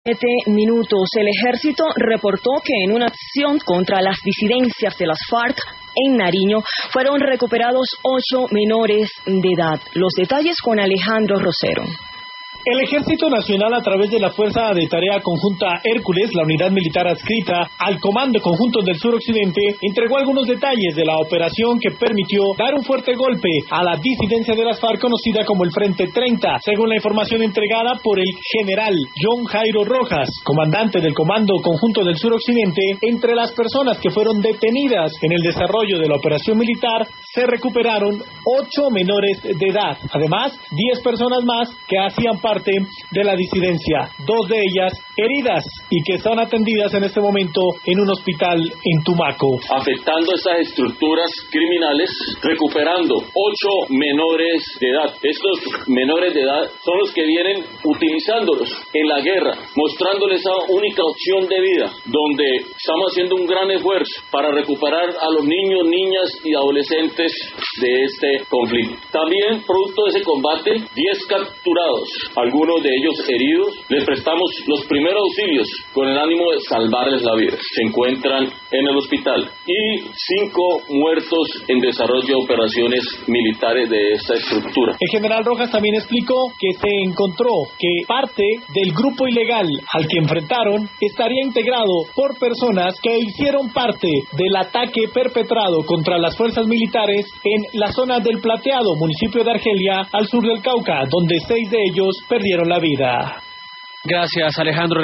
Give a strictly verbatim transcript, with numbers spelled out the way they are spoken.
Siete minutos. El ejército reportó que en una acción contra las disidencias de las FARC en Nariño fueron recuperados ocho menores de edad. Los detalles con Alejandro Rosero. El Ejército Nacional, a través de la Fuerza de Tarea Conjunta Hércules, la unidad militar adscrita al Comando Conjunto del Suroccidente, entregó algunos detalles de la operación que permitió dar un fuerte golpe a la disidencia de las FARC conocida como el Frente treinta, según la información entregada por el general John Jairo Rojas, comandante del Comando Conjunto del Suroccidente. Entre las personas que fueron detenidas en el desarrollo de la operación militar, se recuperaron ocho menores de edad, además diez personas más que hacían parte parte de la disidencia, dos de ellas heridas y que están atendidas en este momento en un hospital en Tumaco. Afectando estas estructuras criminales, recuperando ocho menores de edad. Estos menores de edad son los que vienen utilizándolos en la guerra, mostrándoles esa única opción de vida, donde estamos haciendo un gran esfuerzo para recuperar a los niños, niñas y adolescentes de este conflicto. También, producto de ese combate, diez capturados, algunos de ellos heridos, les prestamos los primeros auxilios con el ánimo de salvarles la vida. Se encuentran en el hospital. Y cinco muertos en desarrollo de operaciones militares de esta estructura. El general Rojas también explicó que se encontró que parte del grupo ilegal al que enfrentaron estaría integrado por personas que hicieron parte del ataque perpetrado contra las fuerzas militares en la zona del Plateado, municipio de Argelia, al sur del Cauca, donde seis de ellos perdieron la vida. Gracias, Alejandro.